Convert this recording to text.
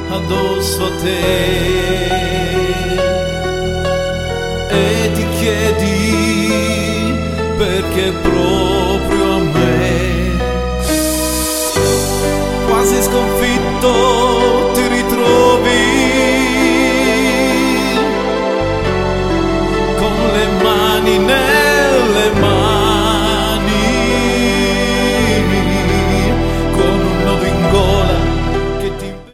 addosso a te e ti chiedi perché proprio a me, quasi sconfitto